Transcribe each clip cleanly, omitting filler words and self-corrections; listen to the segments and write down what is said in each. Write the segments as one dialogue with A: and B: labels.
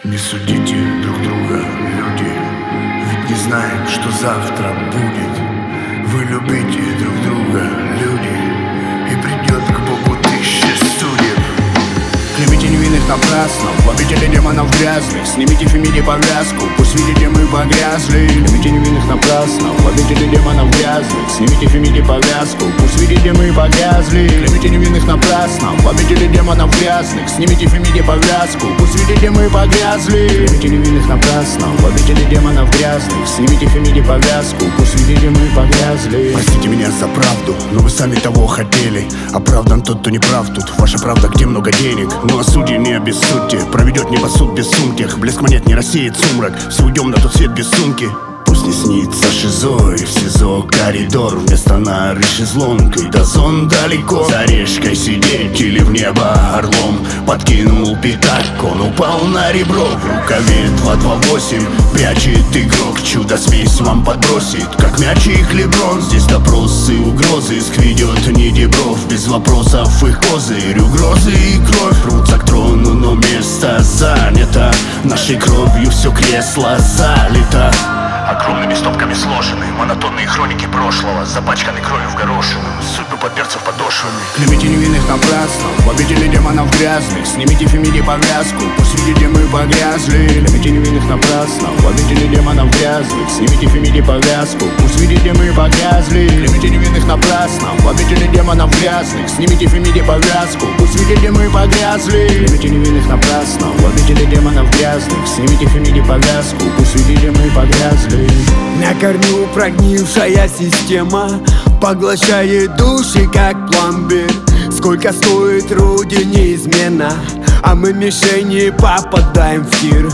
A: Не судите друг друга, люди, ведь не знаем, что завтра будет. Вы любите друг друга, люди, и придет к Богу тысяча судеб.
B: Клеймите невинных напрасно, в обители демонов грязных. Снимите фемиди повязку, пусть видите мы погрязли. Клеймите невинных напрасно, в обители демонов грязных. Снимите фемиди повязку, пусть видите мы погрязли. Клеймите невинных напрасно, в обители демонов грязных. Снимите фемиди повязку, пусть видите мы погрязли. Клеймите невинных напрасно, в обители демонов грязных. Снимите фемиди повязку, пусть видите мы погрязли.
A: Простите меня за правду, но вы сами того хотели. Оправдан тот, кто не прав тут. Ваша правда, где много денег. Ну а судьи не обессудьте, проведет небосуд без сумки. Блеск монет не рассеет сумрак, все уйдем на тот свет без сумки. Пусть не снится шизой, в СИЗО коридор, вместо нары шезлонг. И до зон далеко, за решкой сидеть или в небо орлом. Подкинул пятак, он упал на ребро. В рукаве 228 прячет игрок. Чудо-смесь вам подбросит, как мячик Леброн. Здесь допросы, угрозы, скведет не Дебров. Без вопросов их козырь, угрозы и кровь. Рвутся к трону, но место занято. Нашей кровью все кресло залито.
C: Огромными стопками сложены монотонные хроники прошлого, запачканы кровью в горошину, судьбы подперцев подошвами.
B: Клеймите невинных напрасно, в обители демонов грязных. Снимите фемиди повязку, пусть видите мы погрязли. Клеймите невинных напрасно, в обители демонов грязных. Снимите фемиди повязку, пусть видите мы погрязли. Клеймите невинных напрасно, в обители демонов грязных. Снимите фемиди повязку, пусть видите мы погрязли. Клеймите невинных напрасно, в обители демонов грязных. Снимите фемиди повязку, пусть видите мы погрязли.
D: На корню прогнившая система поглощает души, как пломбир. Сколько стоит родине измена, а мы мишени попадаем в тир.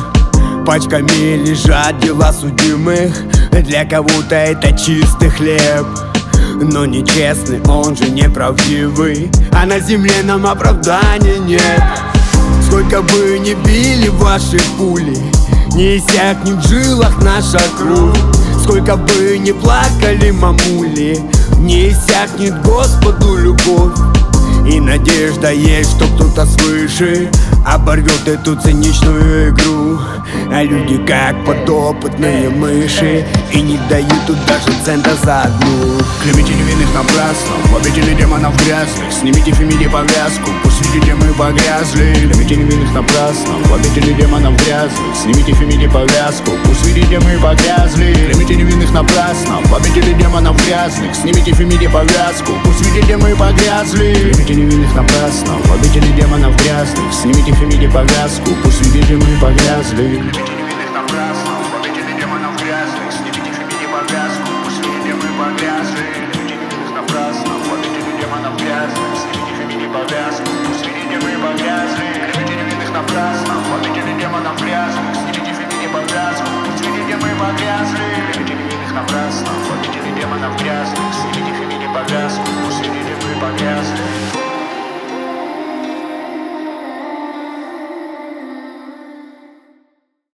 D: Пачками лежат дела судимых, для кого-то это чистый хлеб. Но нечестный, он же неправдивый, а на земле нам оправдания нет. Сколько бы ни били ваши пули, не иссякнет в жилах наша кровь. Сколько бы ни плакали мамули, не иссякнет Господу любовь. И надежда есть, что кто-то свыше оборвет эту циничную игру. А люди как подопытные мыши и не дают тут даже цента за одну.
B: Клеймите невинных напрасно, в обители демонов грязных. Снимите фемиди повязку, пусть видите мы погрязли. Клеймите невинных напрасно, в обители демонов грязных. Снимите фемиди повязку, пусть видите мы погрязли. Клеймите невинных напрасно, в обители демонов грязных. Снимите фемиди повязку, пусть видите мы погрязли. Клеймите невинных напрасно, в обители демонов грязных. Снимите фемиди повязку, пусть видите мы погрязли.
C: Клеймите невинных напрасно, в обители демонов грязных. Снимите фемиди повязку, пусть видите мы погрязли. Клеймите невинных напрасно, в обители демонов грязных. Снимите фемиди повязку, пусть видите мы погрязли. Клеймите невинных напрасно, в обители демонов грязных. Снимите фемиди повязку, пусть видите мы погрязли. Клеймите невинных напрасно, в обители демонов грязных.